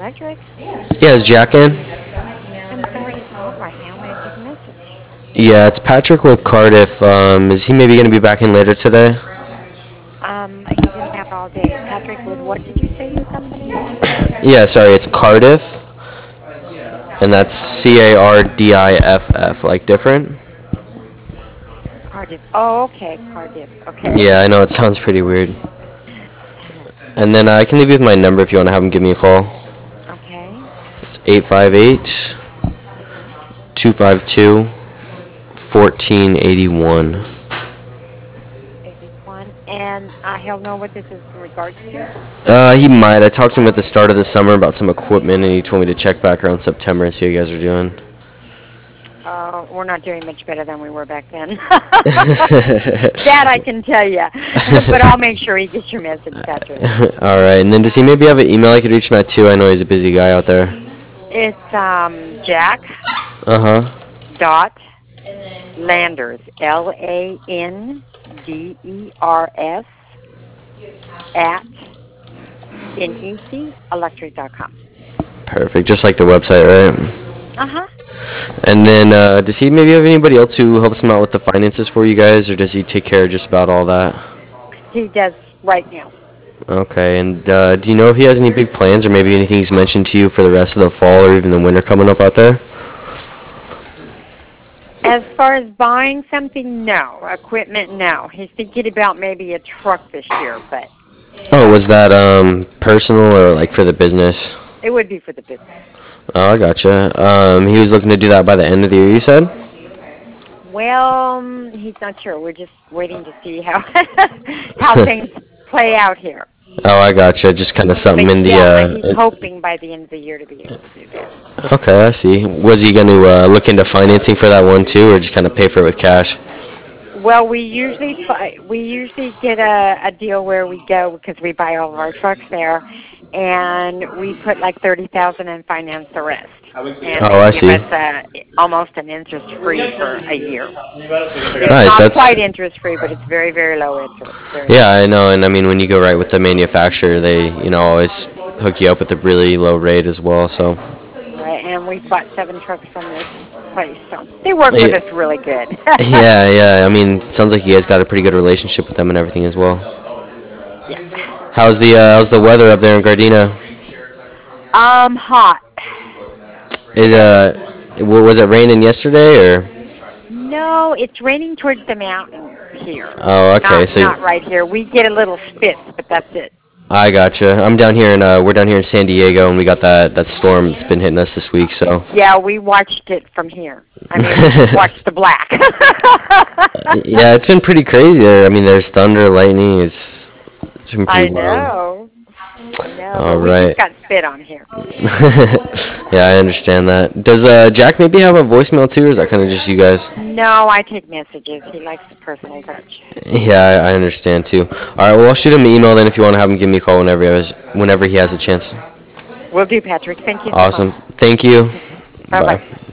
Patrick? Yeah, is Jack in? I'm sorry he's not right now. May I take a message? Yeah, it's Patrick with Cardiff. Is he maybe going to be back in later today? He's in and out all day. Patrick, with what did you say your company is? Yeah, sorry, it's Cardiff, and that's Cardiff, like different. Cardiff. Oh, okay, Cardiff. Okay. Yeah, I know it sounds pretty weird. And then I can leave you with my number if you want to have him give me a call. Okay. It's 858 Mhm. 252 1481. 81. And he'll know what this is in regards to? He might. I talked to him at the start of the summer about some equipment, and he told me to check back around September and see how you guys are doing. We're not doing much better than we were back then. That I can tell you. But I'll make sure he gets your message, Patrick. All right, and then does he maybe have an email I could reach him at too? I know he's a busy guy out there. It's Jack Uh huh. dot Landers, Landers at NECelectric.com. Perfect. Just like the website, right? Uh-huh. And then does he maybe have anybody else who helps him out with the finances for you guys, or does he take care of just about all that? He does right now. Okay, and do you know if he has any big plans or maybe anything he's mentioned to you for the rest of the fall or even the winter coming up out there? As far as buying something, no. Equipment, no. He's thinking about maybe a truck this year, but Oh, was that personal or like for the business? it would be for the business. Oh, I gotcha. He was looking to do that by the end of the year, you said? Well, he's not sure. We're just waiting to see how how things play out here. Oh, I gotcha. Just kind of something But in the. yeah, he's hoping by the end of the year to be able to do that. Okay, I see. Was he going to look into financing for that one too, or just kind of pay for it with cash? Well, we usually get a deal where we go because we buy all of our trucks there, and we put like 30,000 and finance the rest, and Oh, they I give see. us almost an interest free for a year. It's Nice. not That's quite interest free, but it's very very low interest. Very yeah, low. I know. And I mean, when you go right with the manufacturer, they always hook you up with a really low rate as well. So Right, and we've bought 7 trucks from this place, so they work with yeah, us really good. yeah, yeah. I mean, sounds like you guys got a pretty good relationship with them and everything as well. Yeah. How's the weather up there in Gardena? Hot. It was it raining yesterday or? No, it's raining towards the mountains here. Oh, okay. Not right here. We get a little spits, but that's it. I gotcha. We're down here in San Diego, and we got that storm that's been hitting us this week. So Yeah, we watched it from here. I mean, we watched the black. yeah, it's been pretty crazy there. I mean, there's thunder, lightning. It's been I pretty wild. know. I know, All but we right. just got spit on here. Yeah, I understand that. Does Jack maybe have a voicemail too, or is that kind of just you guys? No, I take messages. He likes the personal touch. Yeah, I understand too. All right, well, I'll shoot him an email then if you want to have him give me a call whenever he has a chance. Will do, Patrick. Thank you so much. Awesome. Thank you. Bye-bye. Bye.